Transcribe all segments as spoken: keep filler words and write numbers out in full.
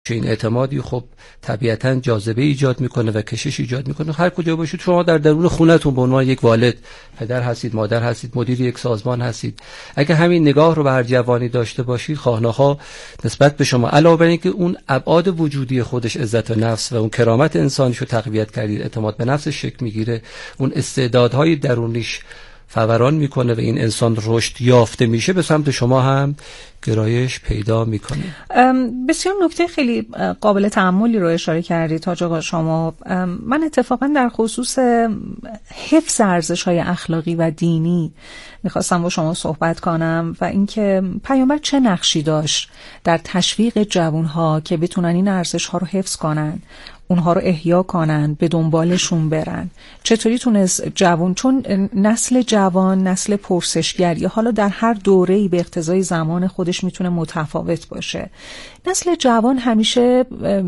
این اعتمادی خب طبیعتاً جاذبه ایجاد میکنه و کشش ایجاد میکنه. هر کجا باشید شما در درون خونه‌تون به عنوان یک والد، پدر هستید، مادر هستید، مدیر یک سازمان هستید، اگه همین نگاه رو به هر جوانی داشته باشید خواهناخواه نسبت به شما، علاوه بر اینکه اون ابعاد وجودی خودش عزت نفس و اون کرامت انسانیشو تقویت کردید، اعتماد به نفسش شکل میگیره، اون استعدادهای درونیش فوران میکنه و این انسان رشد یافته میشه، به سمت شما هم گرایش پیدا میکنه. بسیار نکته خیلی قابل تأملی رو اشاره کردید حاج آقا شما. من اتفاقا در خصوص حفظ ارزش‌های اخلاقی و دینی میخواستم با شما صحبت کنم و اینکه پیامبر چه نقشی داشت در تشویق جوانها که بتونن این ارزش‌ها رو حفظ کنن، اونها رو احیا کنن، به دنبالشون برن. چطوری تونست جوان، چون نسل جوان نسل پرسشگر یا حالا در هر دوره‌ای به اقتضای زمان خودش میتونه متفاوت باشه، نسل جوان همیشه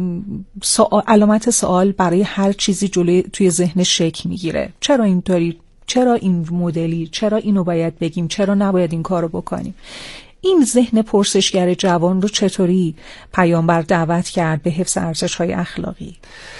سوال، علامت سوال برای هر چیزی جلوی توی ذهن شکل میگیره. چرا اینطوری؟ چرا این مدلی؟ چرا اینو باید بگیم؟ چرا نباید این کارو بکنیم؟ این ذهن پرسشگر جوان رو چطوری پیامبر دعوت کرد به حفظ ارزش‌های اخلاقی؟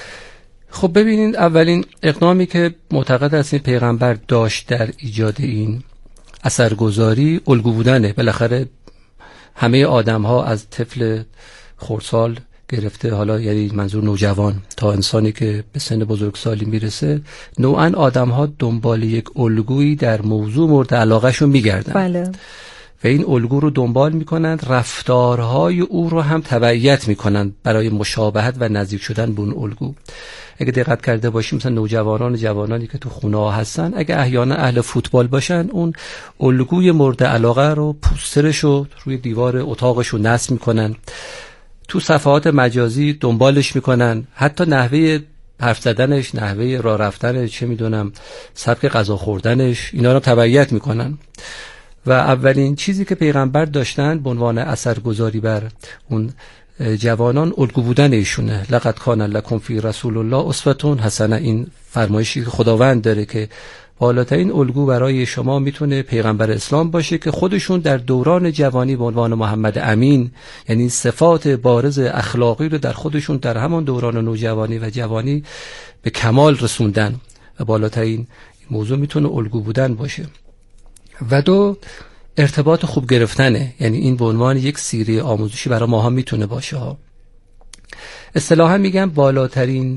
خب ببینید، اولین اقدامی که معتقد هستیم پیغمبر داشت در ایجاد این اثرگذاری الگو بودنه. بالاخره همه آدم‌ها از طفل خردسال گرفته، حالا یعنی منظور نوجوان، تا انسانی که به سن بزرگسالی میرسه، نوعاً آدم‌ها دنبال یک الگویی در موضوع مورد علاقه‌شون میگردن. بله. و این الگو رو دنبال میکنند، رفتارهای او رو هم تبعیت میکنند برای مشابهت و نزدیک شدن به اون الگو. اگه دقت کرده باشیم مثلا نوجوانان جوانانی که تو خونه ها هستن، اگه احیانا اهل فوتبال باشن، اون الگوی مورد علاقه رو، پوسترش رو روی دیوار اتاقش رو نصب میکنن، تو صفحات مجازی دنبالش میکنن، حتی نحوه حرف زدنش، نحوه راه رفتنش، چه میدونم سبک غذا خوردنش، اینا رو تبعیت میکنن. و اولین چیزی که پیغمبر داشتن به عنوان اثرگذاری بر اون جوانان الگو بودن ایشونه. لقد کان لکم فی رسول الله اسوه حسنه، این فرمایشی که خداوند داره که بالاترین الگو برای شما میتونه پیغمبر اسلام باشه که خودشون در دوران جوانی به عنوان محمد امین، یعنی صفات بارز اخلاقی رو در خودشون در همان دوران نوجوانی و جوانی به کمال رسوندن و بالاترین موضوع میتونه الگو بودن باشه. و دو، ارتباط خوب گرفتنه، یعنی این به عنوان یک سیره آموزشی برای ما هم میتونه باشه ها. اصطلاحا میگم بالاترین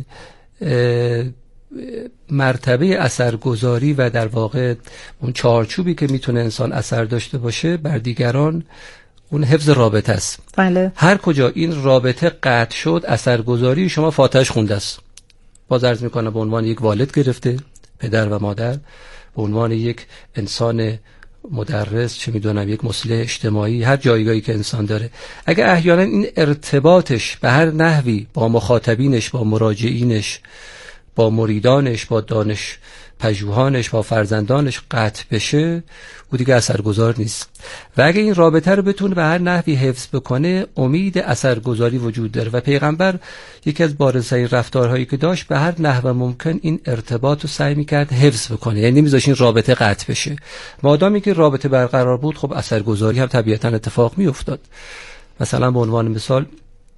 مرتبه اثرگذاری و در واقع اون چارچوبی که میتونه انسان اثر داشته باشه بر دیگران، اون حفظ رابطه است. بله. هر کجا این رابطه قطع شد، اثرگذاری شما فاتحش خونده است. باز عرض میکنم به عنوان یک والد گرفته، پدر و مادر، به عنوان یک انسان مدرس، چه میدونم یک مصلح اجتماعی، هر جایگاهی که انسان داره، اگر احیانا این ارتباطش به هر نحوی با مخاطبینش، با مراجعینش، با مریدانش، با دانش پژوهانش، با فرزندانش قطع بشه، او دیگه اثرگذار نیست. و اگه این رابطه رو بتونه به هر نحوی حفظ بکنه، امید اثرگذاری وجود داره. و پیغمبر یکی از بارزترین رفتارهایی که داشت، به هر نحو ممکن این ارتباط رو سعی میکرد حفظ بکنه، یعنی نمیذاشت این رابطه قطع بشه. مادامی که رابطه برقرار بود، خب اثرگذاری هم طبیعتا اتفاق میافتاد. مثلا به عنوان مثال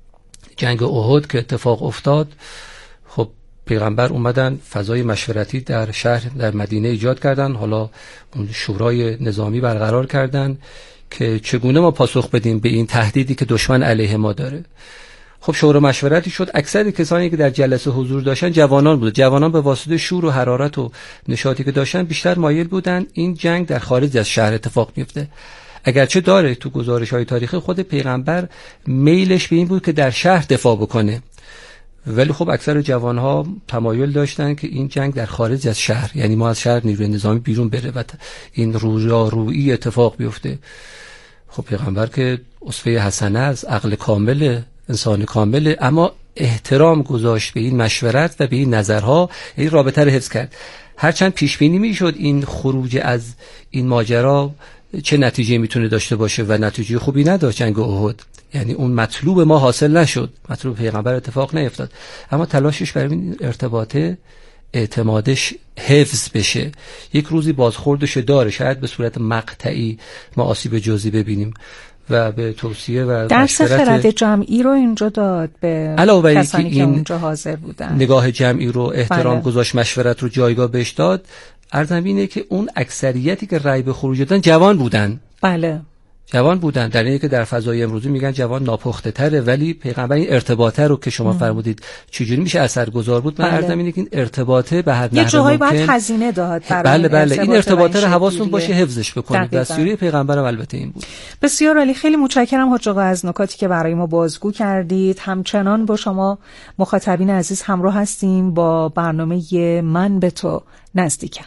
جنگ احد که اتفاق افتاد، خب پیغمبر اومدن فضای مشورتی در شهر، در مدینه ایجاد کردن، حالا اون شورای نظامی برقرار کردن که چگونه ما پاسخ بدیم به این تهدیدی که دشمن علیه ما داره. خب شورای مشورتی شد. اکثر کسانی که در جلسه حضور داشتن جوانان بود. جوانان به واسطه شور و حرارت و نشاطی که داشتن بیشتر مایل بودن این جنگ در خارج از شهر اتفاق بیفته. اگرچه داره تو گزارش‌های تاریخی خود پیغمبر میلش به این بود که در شهر دفاع بکنه، ولی خب اکثر جوانها تمایل داشتن که این جنگ در خارج از شهر، یعنی ما از شهر نیروی نظامی بیرون بره و این رویارویی اتفاق بیفته. خب پیغمبر که اسوه حسنه از عقل کامل، انسان کامل، اما احترام گذاشت به این مشورت و به این نظرها، این رابطه رو حفظ کرد. هرچند پیش بینی میشد این خروج از این ماجرا چه نتیجه میتونه داشته باشه و نتیجه خوبی نداشت جنگ احد، یعنی اون مطلوب ما حاصل نشد، مطلوب پیغمبر اتفاق نیفتاد، اما تلاشش برای این ارتباطه، اعتمادش حفظ بشه. یک روزی بازخوردش داره، شاید به صورت مقطعی ما آسیب جزئی ببینیم، و به توصیه و درس مشورت خرد جمعی رو اینجا داد به علاوه کسانی که که این اونجا حاضر بودن. نگاه جمعی رو احترام بله. گذاشت، مشورت رو جایگاه بهش داد. عرضم اینه که اون اکثریتی که رأی به خروج دادن جوان بودن. بله. جوان بودن، در اینه که در فضای امروزی میگن جوان ناپخته تره، ولی پیغمبر این ارتباطه رو که شما فرمودید چجوری میشه اثرگذار بود، من بله. عرضم اینه که این ارتباطه به هر یه نحو جاهایی ممکن باید هزینه داد برای بله بله این این ارتباطه رو حواستون شکلیه. باشه حفظش بکنید. دستوری پیغمبرم البته این بود. بسیار عالی، خیلی متشکرم حاج آقا از نکاتی که برای ما بازگو کردید. همچنان با شما مخاطبین عزیز همراه هستیم با برنامه من به تو نزدیکم.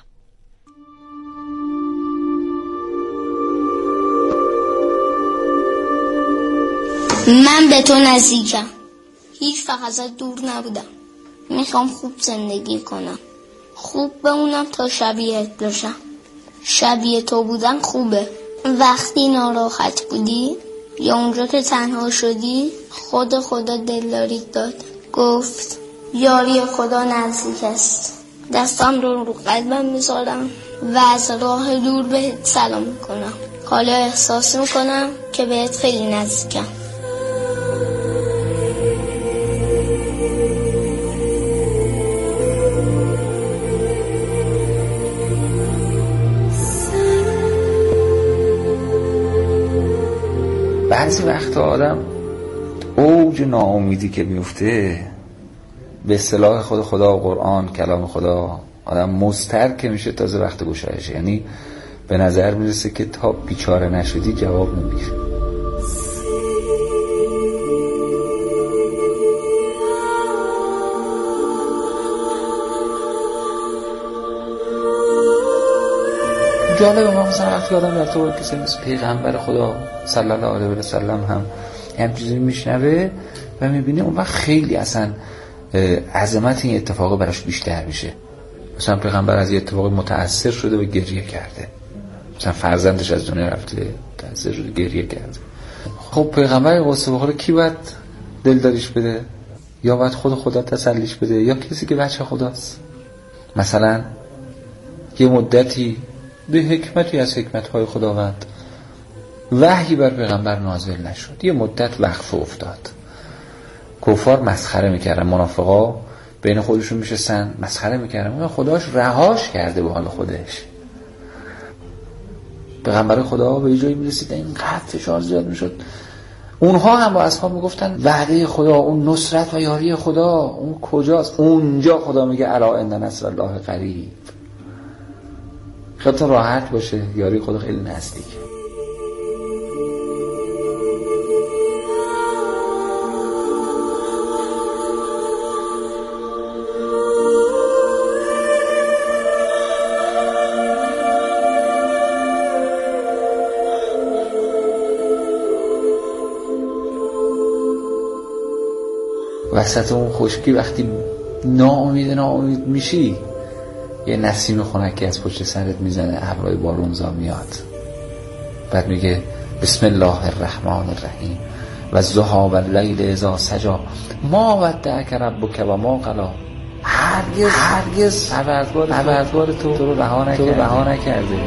من به تو نزدیکم، هیچ وقت ازت دور نبودم. میخوام خوب زندگی کنم، خوب بمونم تا شبیهت باشم. شبیه تو بودن خوبه. وقتی ناراحت بودی یا اونجا که تنها شدی، خود خدا دلداریت داد، گفت یاری خدا نزدیک است. دستم رو رو قلبم میذارم و از راه دور بهت سلام میکنم. حالا احساس میکنم که بهت خیلی نزدیکم. بعضی وقتا آدم اوج ناامیدی که میفته، به اصطلاح خود خدا و قرآن کلام خدا، آدم مضطر که میشه تازه وقت گشایش، یعنی به نظر میرسه که تا بیچاره نشدی جواب نمیگیره. جالبه ما مثلا وقتی آدم در طور کسی مثل پیغمبر خدا صلی الله علیه و سلم هم هم چیزی میشنوه و میبینه، اون وقت خیلی اصلا عظمت این اتفاق براش بیشتر میشه. مثلا پیغمبر از یه اتفاق متأثر شده و گریه کرده، مثلا فرزندش از دنیا رفته متأثر شده گریه کرده. خب پیغمبر قصه بخوره کی باید دلداریش بده؟ یا باید خود خدا تسلیش بده یا کسی که بچه خداست؟ مثلا یه مدتی به حکمتی از حکمت‌های خداوند وحی بر پیغمبر نازل نشد، یه مدت وقفه افتاد، کفار مسخره میکردن، منافقا بین خودشون میشستن مسخره میکردن، خداش رهاش کرده به حال خودش. پیغمبر خدا به جایی میرسید اینقدر فشار زیاد میشد، اونها هم با اصحاب میگفتن وعده خدا، اون نصرت و یاری خدا اون کجاست؟ اونجا خدا میگه الا ان نصر الله قریب، خیلیتون راحت باشه، یاری خدا خیلی نزدیکه. وسط اون خشکی وقتی ناامید ناامید میشی، یه نسیم خنکی از پشت سرت میزنه، ابرهای بارونزا میاد، بعد میگه بسم الله الرحمن الرحیم و الضحی و اللیل اذا سجی ما ودعک ربک و ما قلی. هرگز هرگز پروردگار تو تو رو رها نکرده.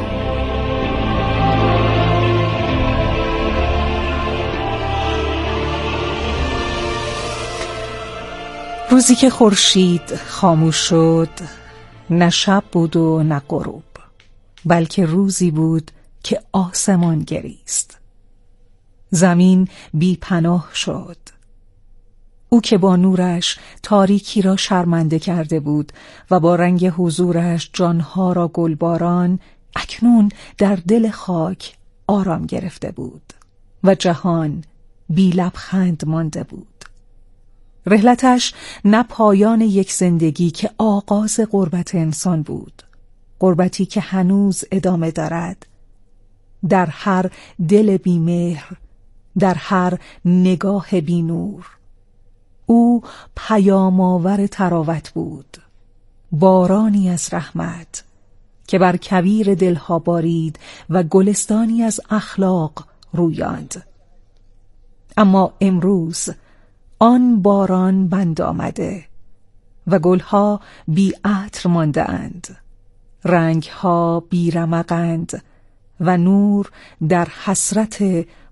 روزی که خورشید خاموش شد، نه شب بود و نه غروب، بلکه روزی بود که آسمان گریست. زمین بی پناه شد. او که با نورش تاریکی را شرمنده کرده بود و با رنگ حضورش جانها را گلباران، اکنون در دل خاک آرام گرفته بود و جهان بی لبخند مانده بود. رحلتش نه پایان یک زندگی که آغاز غربت انسان بود، غربتی که هنوز ادامه دارد، در هر دل بی مهر، در هر نگاه بی نور. او پیام‌آور تراوت بود، بارانی از رحمت که بر کویر دلها بارید و گلستانی از اخلاق رویاند. اما امروز آن باران بند آمده و گلها بی عطر مانده اند، رنگها بی رمقند و نور در حسرت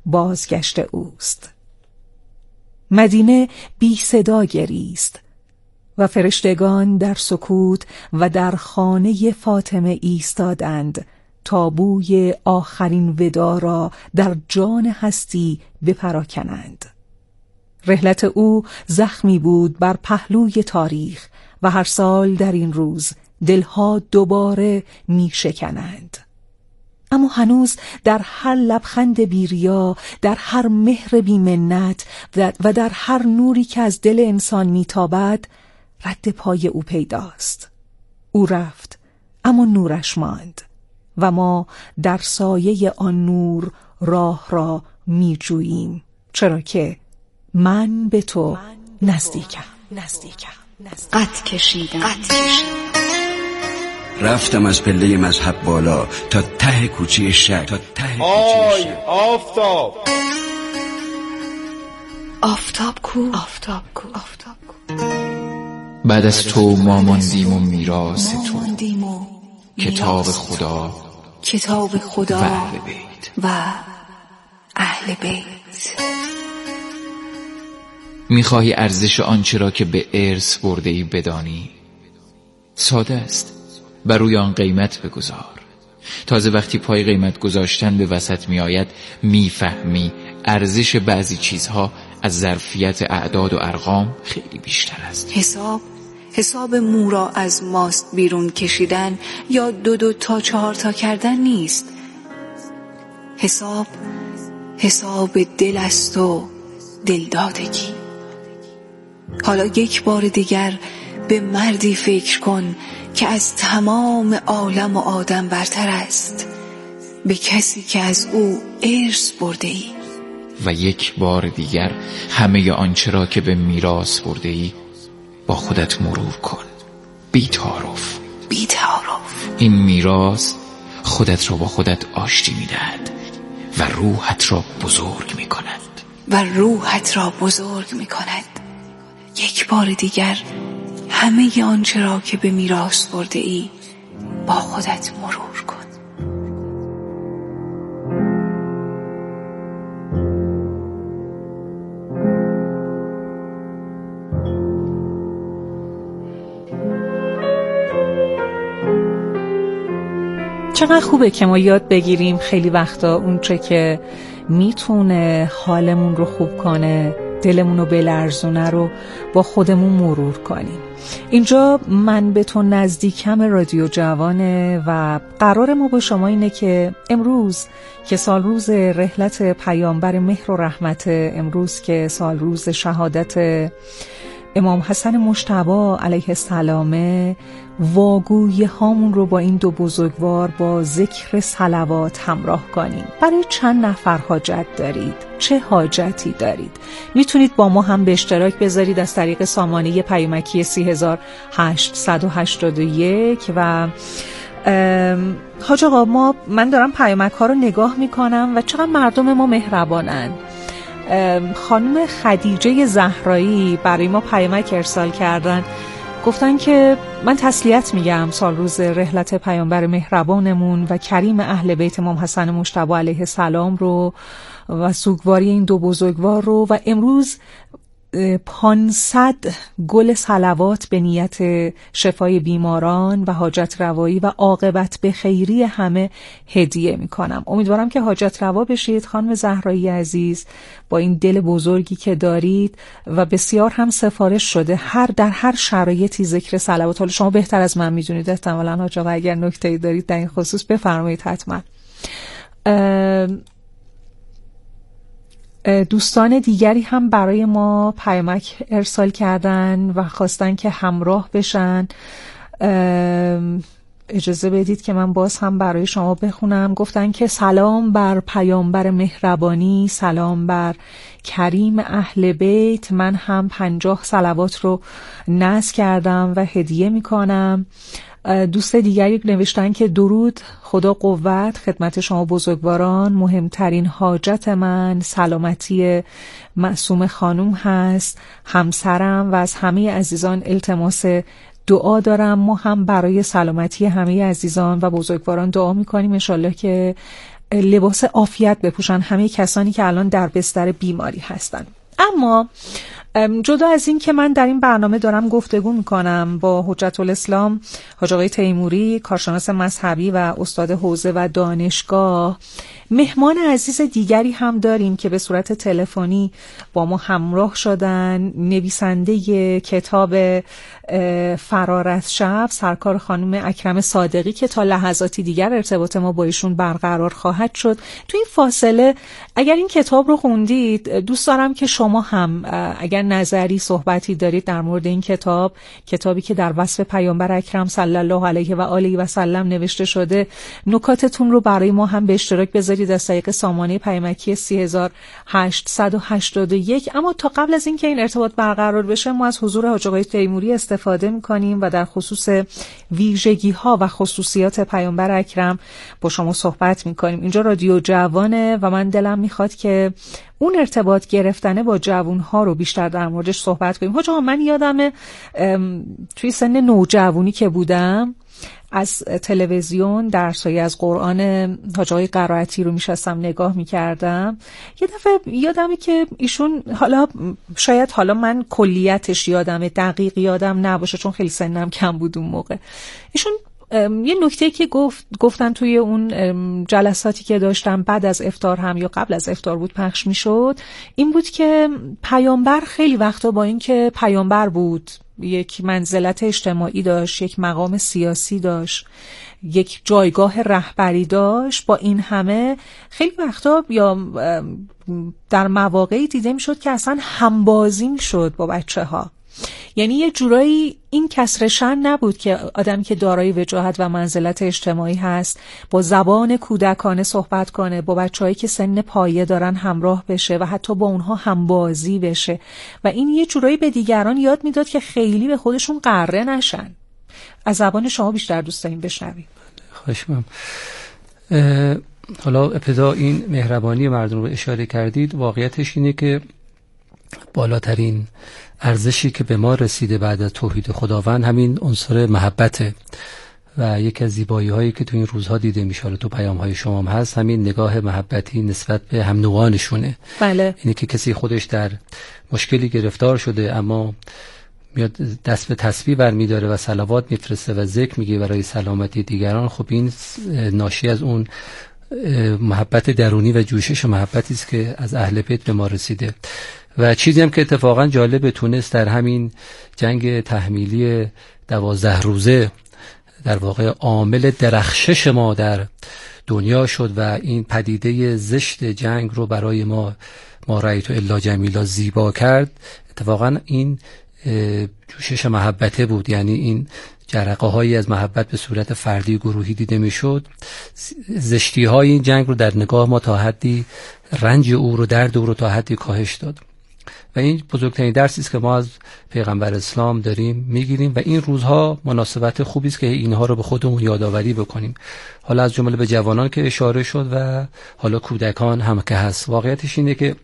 بازگشت اوست. مدینه بی صدا گریست و فرشتگان در سکوت و در خانه فاطمه ایستادند تا بوی آخرین ودا را در جان هستی بپراکنند. رحلت او زخمی بود بر پهلوی تاریخ و هر سال در این روز دلها دوباره می شکنند. اما هنوز در هر لبخند بیریا، در هر مهر بیمنت و در هر نوری که از دل انسان میتابد رد پای او پیداست. او رفت اما نورش ماند و ما در سایه آن نور راه را میجوییم، چرا که من به تو نزدیکم. نزدیکم قد کشیدم. رفتم از پله مذهب بالا تا ته کوچه شهر تا ته آی آفتاب آفتاب کو آفتاب کو آفتاب کو بعد از تو ما ماندیم و میراث تو کتاب خدا کتاب خدا و اهل بیت و اهل بیت. میخواهی ارزش آنچه را که به ارث برده‌ای بدانی؟ ساده است، بر روی آن قیمت بگذار. تازه وقتی پای قیمت گذاشتن به وسط می آید میفهمی ارزش بعضی چیزها از ظرفیت اعداد و ارقام خیلی بیشتر است. حساب حساب مو را از ماست بیرون کشیدن یا دو دو تا چهار تا کردن نیست. حساب حساب دل است و دلدادگی. حالا یک بار دیگر به مردی فکر کن که از تمام عالم و آدم برتر است، به کسی که از او ارث برده ای. و یک بار دیگر همه آنچه را که به میراث برده ای با خودت مرور کن، بی تعارف. بی تعارف. این میراث خودت را با خودت آشتی می‌دهد و روحت را بزرگ می‌کند. و روحت را بزرگ می‌کند. یک بار دیگر همه آنچه را که به میراث برده ای با خودت مرور کن. چقدر خوبه که ما یاد بگیریم خیلی وقتا اون چه که میتونه حالمون رو خوب کنه، دلمون رو بلرزونه رو با خودمون مرور کنیم. اینجا من به تو نزدیکم رادیو جوانه و قرار ما با شما اینه که امروز که سال روز رحلت پیامبر مهر و رحمت، امروز که سال روز شهادت امام حسن مجتبی علیه السلام، واگویی هامون رو با این دو بزرگوار با ذکر صلوات همراه کنیم. برای چند نفر حاجت دارید؟ چه حاجتی دارید؟ میتونید با ما هم به اشتراک بذارید از طریق سامانه پیامکی سه هزار هشتصد و هشتاد و یک و حاج آقا، ما من دارم پیامک ها رو نگاه میکنم و چقدر مردم ما مهربانن. خانم خدیجه زهرایی برای ما پیامک ارسال کردن، گفتن که من تسلیت میگم سال روز رحلت پیامبر مهربانمون و کریم اهل بیت امام حسن مجتبی علیه السلام رو و سوگواری این دو بزرگوار رو و امروز پانصد گل صلوات به نیت شفای بیماران و حاجت روایی و عاقبت به خیری همه هدیه میکنم. امیدوارم که حاجت روا بشید خانم زهرایی عزیز، با این دل بزرگی که دارید و بسیار هم سفارش شده هر در هر شرایطی ذکر صلوات. حالا شما بهتر از من میدونید، احتمالاً حاج آقا اگر نکته‌ای دارید در این خصوص بفرمایید حتما. دوستان دیگری هم برای ما پیامک ارسال کردن و خواستن که همراه بشن. اجازه بدید که من باز هم برای شما بخونم. گفتن که سلام بر پیامبر مهربانی، سلام بر کریم اهل بیت. من هم پنجاه صلوات رو نذر کردم و هدیه میکنم. دوست دیگری نوشتن که درود، خدا قوت خدمت شما بزرگواران. مهمترین حاجت من سلامتی معصوم خانم هست، همسرم و از همه عزیزان التماس دعا دارم. ما هم برای سلامتی همه عزیزان و بزرگواران دعا میکنیم، انشالله که لباس عافیت بپوشن همه کسانی که الان در بستر بیماری هستن. اما جدا از این که من در این برنامه دارم گفتگو میکنم با حجت الاسلام حاج آقای تیموری، کارشناس مذهبی و استاد حوزه و دانشگاه، مهمان عزیز دیگری هم داریم که به صورت تلفنی با ما همراه شدن. نویسنده کتاب فرار از شب، سرکار خانم اکرم صادقی که تا لحظاتی دیگر ارتباط ما با ایشون برقرار خواهد شد. تو این فاصله اگر این کتاب رو خوندید، دوست دارم که شما هم اگر نظری صحبتی دارید در مورد این کتاب، کتابی که در وصف پیامبر اکرم صلی الله علیه و آله و سلم نوشته شده، نکاتتون رو برای ما هم به اشتراک بذارید از طریق سامانه پیامکی سه هزار هشتصد و هشتاد و یک. اما تا قبل از اینکه این ارتباط برقرار بشه، ما از حضور حاج آقای تیموری استفاده می‌کنیم و در خصوص ویژگی‌ها و خصوصیات پیامبر اکرم با شما صحبت می‌کنیم. اینجا رادیو جوانه و من دلم می‌خواد که اون ارتباط گرفتنه با جوانها رو بیشتر در موردش صحبت کنیم. حاج آقا، من یادمه توی سن نوجوانی که بودم از تلویزیون درسایی از قرآن حاج آقای قرائتی رو میشستم نگاه میکردم. یه دفعه یادمه که ایشون، حالا شاید حالا من کلیتش یادمه، دقیق یادم نباشه چون خیلی سنم کم بود اون موقع، ایشون یه نکته که گفت گفتن توی اون جلساتی که داشتم بعد از افطار هم یا قبل از افطار بود پخش میشد، این بود که پیامبر خیلی وقتا با این که پیامبر بود، یک منزلت اجتماعی داشت، یک مقام سیاسی داشت، یک جایگاه رهبری داشت، با این همه خیلی وقتا یا در مواقعی دیده میشد که اصلا همبازی میشد با بچه ها. یعنی یه جورایی این کسر شأن نبود که آدمی که دارای وجاهت و منزلت اجتماعی هست با زبان کودکانه صحبت کنه، با بچه‌هایی که سن پایه دارن همراه بشه و حتی با اونها همبازی بشه و این یه جورایی به دیگران یاد میداد که خیلی به خودشون غره نشن. از زبان شما بیشتر دوست داریم بشنویم. خواهش می‌کنم. حالا ابتدا این مهربانی مردم رو اشاره کردید، واقعیتش اینه که بالاترین ارزشی که به ما رسیده بعد از توحید خداوند همین عنصر محبته و یکی از زیبایی هایی که تو این روزها دیده میشه، تو پیام های شما هم هست، همین نگاه محبتی نسبت به هم نوعانشونه. بله. اینه که کسی خودش در مشکلی گرفتار شده اما میاد دست به تسبیح برمی‌داره و صلوات میفرسته و ذکر میگه برای سلامتی دیگران، خب این ناشی از اون محبت درونی و جوشش و محبتی است که از اهل بیت به ما رسیده. و چیزی هم که اتفاقا جالب تونست در همین جنگ تحمیلی دوازده روزه در واقع عامل درخشش ما در دنیا شد و این پدیده زشت جنگ رو برای ما ما رأیت الا جمیلا زیبا کرد، اتفاقا این جوشش محبته بود. یعنی این جرقه هایی از محبت به صورت فردی گروهی دیده می شد. زشتی های این جنگ رو در نگاه ما تا حدی رنج او رو، درد او رو تا حدی کاهش داد و این بزرگترین درسی است که ما از پیغمبر اسلام داریم میگیریم و این روزها مناسبت خوبی است که اینها رو به خودمون یادآوری بکنیم، حالا از جمله به جوانان که اشاره شد و حالا کودکان هم که هست. واقعیتش اینه که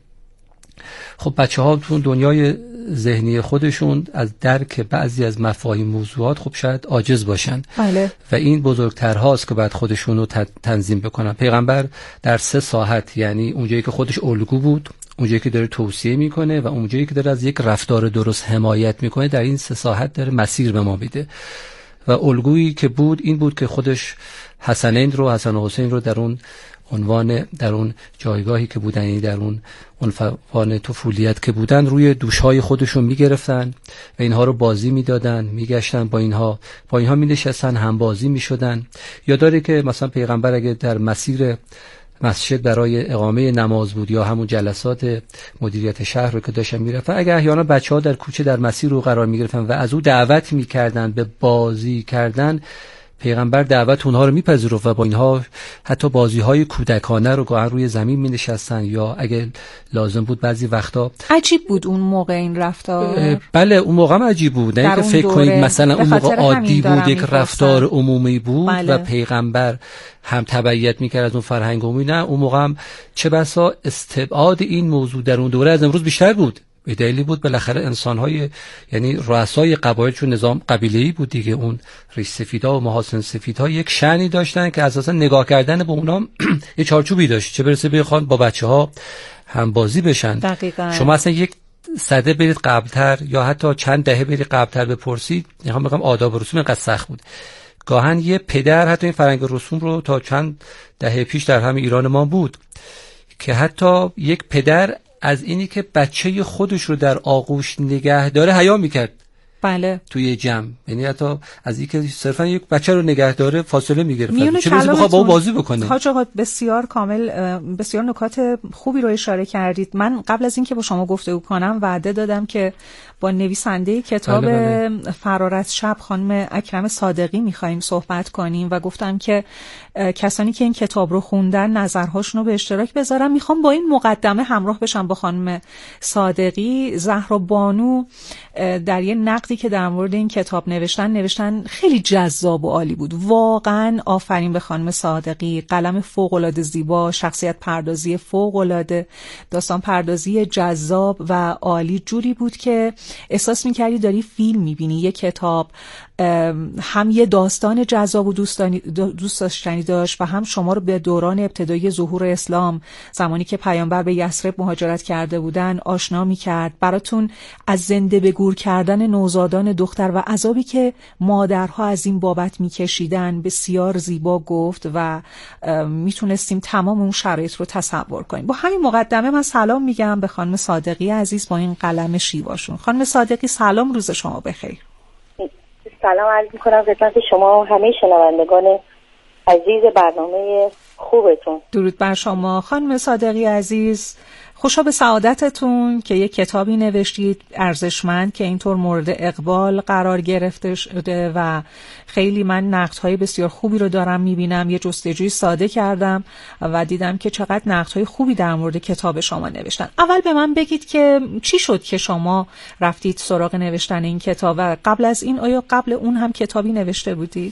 خب بچه ها تو دنیای ذهنی خودشون از درک بعضی از مفاهیم موضوعات خب شاید عاجز باشن. بله. و این بزرگترهاست که بعد خودشون رو تنظیم بکنن. پیغمبر در سه ساحت، یعنی اونجایی که خودش الگو بود، اونجایی که داره توصیه میکنه و اونجایی که داره از یک رفتار درست حمایت میکنه، در این سه ساحت داره مسیر به ما میده. و الگویی که بود این بود که خودش حسنین رو، حسن و حسین رو در اون عنوان، در اون جایگاهی که بودن، یعنی در اون عنوان طفولیت که بودن، روی دوشهای خودشون میگرفتن و اینها رو بازی میدادن، میگشتن با اینها با اینها مینشستن، هم بازی میشدن. یاداره که مثلا پیغمبر اگه در مسیر مسجد برای اقامه نماز بود یا همون جلسات مدیریت شهر رو که داشتن میرفتن، اگه احیانا بچه‌ها در کوچه در مسیر رو قرار میگرفتن و از او دعوت میکردن به بازی کردن، پیغمبر دعوت اونها رو میپذیرفت و با اینها حتی بازی‌های کودکانه رو گاهی روی زمین می‌نشستن یا اگه لازم بود بعضی وقتا. عجیب بود اون موقع این رفتار. بله اون موقع هم عجیب بود، نه که فکر کنید مثلا اون موقع عادی بود، یک رفتار عمومی بود. بله. و پیغمبر هم تبعیت میکرد از اون فرهنگ عمومی. نه اون موقع هم چه بسا استبعاد این موضوع در اون دوره از امروز بیشتر بود. به دلیلی بود بالاخره انسان‌های یعنی رؤسای قبایل، چون نظام قبیله‌ای بود دیگه، اون ریش سفیدا و محاسن سفیدها یک شأنی داشتن که اساسا نگاه کردن به اونا یه چارچوبی داشت، چه برسه بخوان با بچه‌ها هم بازی بشن. دقیقاً. شما اصلا یک صده برید قبلتر یا حتی چند دهه برید قبلتر بپرسید، میخوام بگم آداب و رسوم اینقدر سخت بود. گاهن یه پدر حتی این فرهنگ رسوم رو تا چند دهه پیش در همین ایران ما بود که حتی یک پدر از اینی که بچه خودش رو در آغوش نگه داره حیا میکرد. بله. توی جمع، یعنی حتی از اینکه صرفا یک بچه رو نگه داره فاصله میگرفت، چه برسه بخواد با اون بازی بکنه. حاج آقا بسیار کامل، بسیار نکات خوبی رو اشاره کردید. من قبل از اینکه با شما گفتگو کنم وعده دادم که با نویسنده کتاب بله بله. فرارت شب خانم اکرم صادقی میخوایم صحبت کنیم و گفتم که کسانی که این کتاب رو خوندن نظرهاشون رو به اشتراک بذارم. میخوام با این مقدمه همراه بشم با خانم صادقی. زهرا بانو در یه نقدی که در مورد این کتاب نوشتن نوشتن خیلی جذاب و عالی بود. واقعا آفرین به خانم صادقی، قلم فوق‌العاده زیبا، شخصیت پردازی فوق‌العاده، داستان پردازی جذاب و عالی، جوری بود که احساس می‌کردی داری فیلم می‌بینی. یه کتاب هم یه داستان جذاب و دوست داشتنی داشت و هم شما رو به دوران ابتدایی ظهور اسلام، زمانی که پیامبر به یثرب مهاجرت کرده بودن، آشنا می‌کرد. براتون از زنده به گور کردن نوزادان دختر و عذابی که مادرها از این بابت می‌کشیدن بسیار زیبا گفت و میتونستیم تمام اون شرایط رو تصور کنیم. با همین مقدمه من سلام میگم به خانم صادقی عزیز با این قلم شیواشون. خانم صادقی سلام، روز شما بخیر. سلام عرض می‌کنم خدمت شما همه شنوندگان عزیز برنامه خوبتون. درود بر شما خانم صادقی عزیز. خوشا به سعادتتون که یک کتابی نوشتید ارزشمند که اینطور مورد اقبال قرار گرفته شده و خیلی من نقدهای بسیار خوبی رو دارم میبینم. یه جستجوی ساده کردم و دیدم که چقدر نقدهای خوبی در مورد کتاب شما نوشتن. اول به من بگید که چی شد که شما رفتید سراغ نوشتن این کتاب و قبل از این آیا قبل اون هم کتابی نوشته بودید؟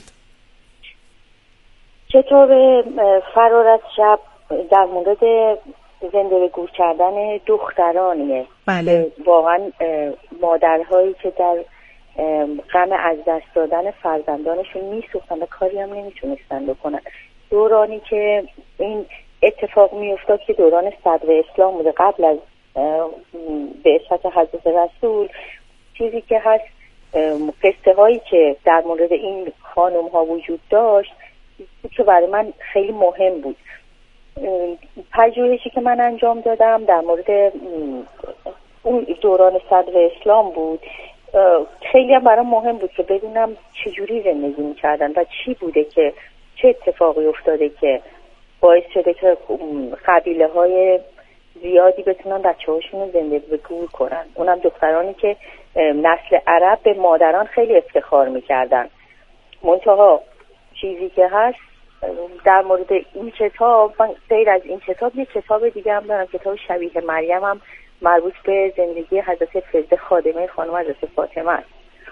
کتاب فرارت شب در مورد زنده به گور کردن دخترانیه. بله. واقعا مادرهایی که در غم از دست دادن فرزندانشون میسوختن و کاری هم نمیتونستن بکنن. دورانی که این اتفاق میافتاد که دوران صدر اسلام بوده، قبل از بعثت حضرت رسول. چیزی که هست قصه هایی که در مورد این خانم ها وجود داشت که برای من خیلی مهم بود. پژوهشی که من انجام دادم در مورد اون دوران صدر اسلام بود. خیلی هم برام مهم بود که بدونم چجوری زندگی می‌کردن و چی بوده که چه اتفاقی افتاده که باعث شده که قبیله‌های زیادی بتونن بچه‌هاشون رو زنده به گور کنن. اونم دخترانی که نسل عرب به مادران خیلی افتخار می‌کردن. منتها چیزی که هست در مورد این کتاب، من غیر از این کتاب یه کتاب دیگه هم دارم، کتاب شبیه مریم، هم مربوط به زندگی حضرت فضه خادمه خانم حضرت فاطمه است.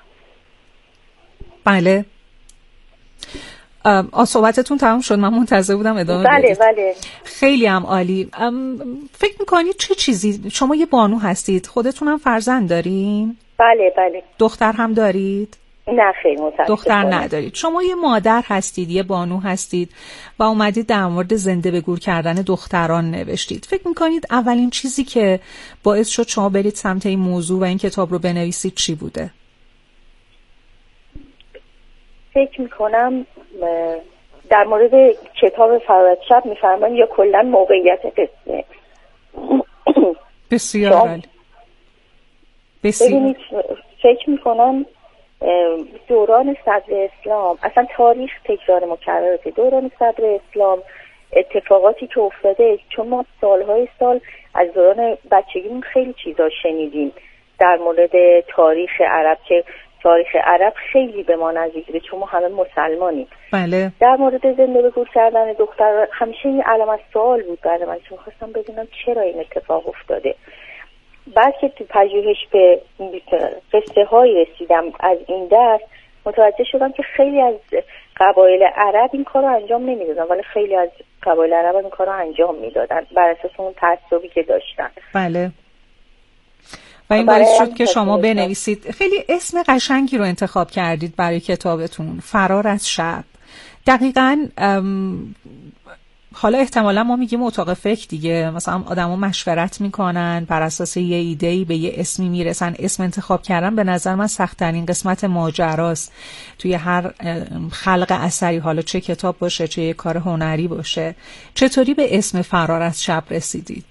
بله. آ صحبتتون تمام شد، من منتظر بودم ادامه بله بدید. بله. خیلی هم عالی. فکر میکنید چه چیزی، شما یه بانو هستید، خودتون هم فرزند دارین؟ بله بله. دختر هم دارید؟ نه خیلی متاسفم دختر ندارید. شما یه مادر هستید، یه بانو هستید و اومدید در مورد زنده به گور کردن دختران نوشتید. فکر میکنید اولین چیزی که باعث شد شما برید سمت این موضوع و این کتاب رو بنویسید چی بوده؟ فکر میکنم در مورد کتاب فرارت شب میفرمان یا کلا موقعیت قصه. بسیار عالی. ببینید فکر میکنم دوران صدر اسلام، اصلا تاریخ تکرار مکرره. دوران صدر اسلام اتفاقاتی که افتاده، چون ما سالهای سال از دوران بچگیمون خیلی چیزا شنیدیم در مورد تاریخ عرب که تاریخ عرب خیلی به ما نزدیکه چون ما همه مسلمانیم. بله. در مورد زنده به گور کردن دختر همیشه این علامت سوال بود برای من، چون خواستم بدونم چرا این اتفاق افتاده. بعد که تو پژوهش به قصه های رسیدم از این دست، متوجه شدم که خیلی از قبایل عرب این کار رو انجام نمیدادن، ولی خیلی از قبایل عرب این کار رو انجام میدادن بر اساس اون تعصبی که داشتن. بله. و این باعث شد که شما بنویسید. خیلی اسم قشنگی رو انتخاب کردید برای کتابتون، فرار از شب. دقیقاً حالا احتمالا ما میگیم اتاق فکر دیگه، مثلا آدما مشورت میکنن بر اساس یه ایده‌ای به یه اسمی میرسن. اسم انتخاب کردن به نظر من سخت‌ترین قسمت ماجراست توی هر خلق اثری، حالا چه کتاب باشه چه یه کار هنری باشه. چطوری به اسم فرار از شب رسیدید؟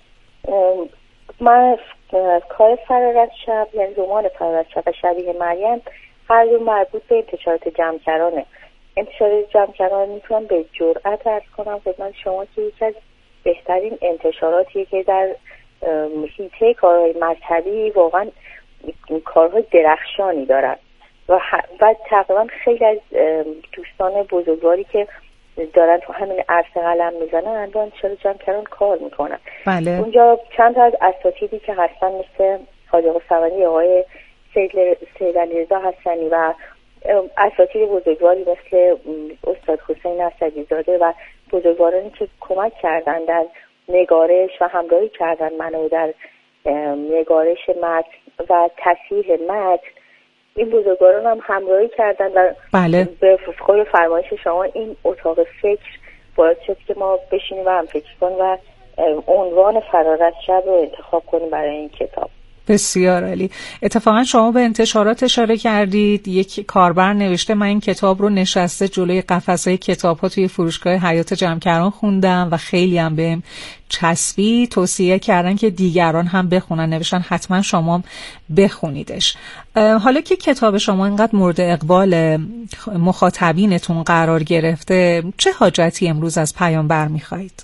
من کار فرار از شب، یعنی رمان فرار از شب و شبیه مریم، هر دو مربوط به انتشارات جمع‌کرانه. انتشارات جمع‌کران میتونم به جرئت عرض کنم خدمت شما که یکی از بهترین انتشاراتیه که در حیطه کارهای مذهبی واقعا کارهای درخشانی دارن و, و تقریبا خیلی از دوستان بزرگواری که دارن تو همین عرصه قلم میزنن با انتشارات جمع‌کران کار میکنن. بله. اونجا چند تا از اساتیدی که هستن مثل حاج آقا سوانی، آقای سید علیرضا حسنی و اساتید بزرگواری مثل استاد حسین اسدی‌زاده و بزرگوارانی که کمک کردن در نگارش و همراهی کردن منو در نگارش متن و تصحیح متن، این بزرگواران هم همراهی کردن و بله. به فوق فرمایش شما این اتاق فکر باعث شد که ما بشینیم و هم فکر کنیم و عنوان فرار از شب رو انتخاب کنیم برای این کتاب. بسیار عالی. اتفاقا شما به انتشارات اشاره کردید، یک کاربر نوشته من این کتاب رو نشسته جلوی قفسه کتاب‌ها توی فروشگاه حیات جمع‌کران خوندم و خیلی هم بهم چسبید. توصیه کردن که دیگران هم بخونن، نوشتن حتما شما بخونیدش. حالا که کتاب شما اینقدر مورد اقبال مخاطبینتون قرار گرفته، چه حاجتی امروز از پیامبر می‌خواید؟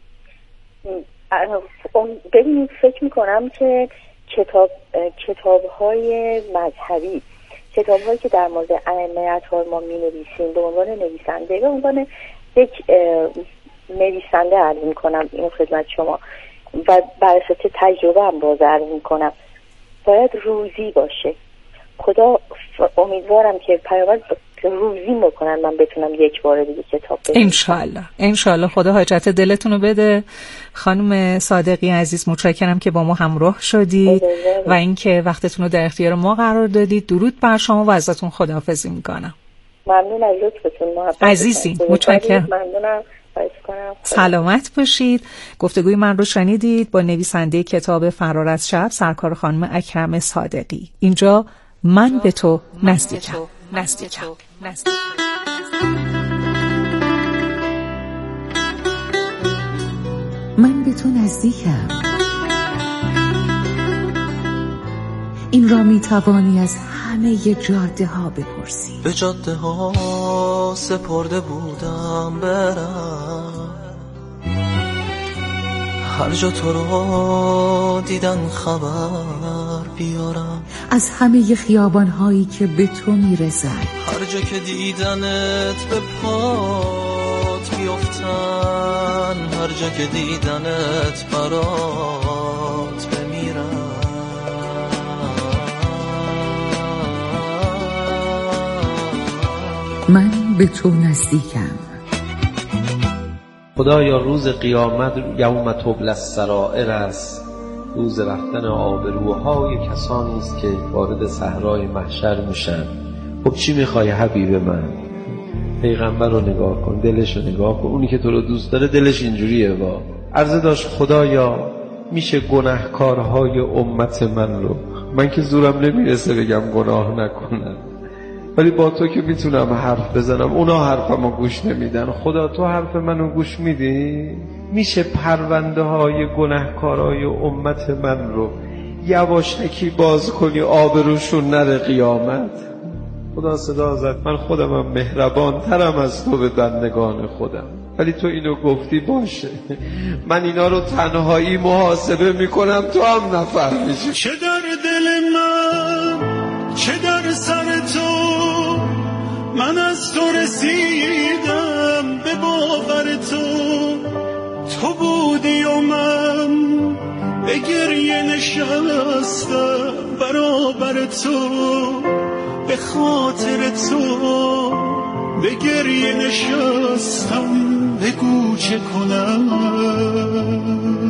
ببینید فکر می‌کنم که کتاب کتاب‌های مذهبی، کتاب‌هایی که در مورد ائمه اطهار ما می‌نویسیم به عنوان نویسنده، به عنوان یک نویسنده عرض می‌کنم این خدمت شما و بر اساس تجربه هم باز عرض می‌کنم، باید روزی باشه. خدا امیدوارم که پیامبر روزی میکنن من بتونم یک بار دیگه کتاب بخونم. انشالله انشالله خدا حاجت دلتون رو بده. خانم صادقی عزیز متشکرم که با ما همراه شدید و اینکه وقتتون رو در اختیار ما قرار دادید. درود بر شما و ازتون خداحافظی میکنم. ممنون از لطفتون محبت عزیزی، متشکرم. ممنونم. سلامت باشید. گفتگوی من رو شنیدید با نویسنده کتاب فرار از شب، سرکار خانم اکرم صادقی. اینجا من به تو نزدیکم. نزدیکم نزدیکم من به تو نزدیکم. این را می توانی از همه ی جاده ها بپرسی. به جاده ها سپرده بودم برم، هر جا تو رو دیدن خبر بیارم، از همه ی خیابان هایی که به تو میرسن، هر جا که دیدنت به پات بیفتن، هر جا که دیدنت برات بمیرم. من به تو نزدیکم. خدایا روز قیامت یوم تبلی السرائر است، روز رفتن آبروهای کسانی است که وارد صحرای محشر میشن. خب چی میخوای حبیب من؟ پیغمبر رو نگاه کن، دلش رو نگاه کن. اونی که تو رو دوست داره دلش اینجوریه. با عرضه داشت خدایا میشه گناهکارهای امت من رو، من که زورم نمیرسه بگم گناه نکنن، ولی با تو که میتونم حرف بزنم، اونا حرفمو گوش نمیدن. خدا تو حرف منو گوش میدی؟ میشه پرونده های گناهکارای امت من رو یواشکی باز کنی، آبروشون نره قیامت؟ خدا صدا زد من خودمم مهربان ترم از تو به بندگان خودم، ولی تو اینو گفتی باشه، من اینا رو تنهایی محاسبه میکنم، تو هم نفهمیشی. چه در دل من چه در سر تو، من از تو رسیدم به باور تو، تو بودی و من به گریه نشستم برابر تو، به خاطر تو به گریه نشستم، بگو چه کنم.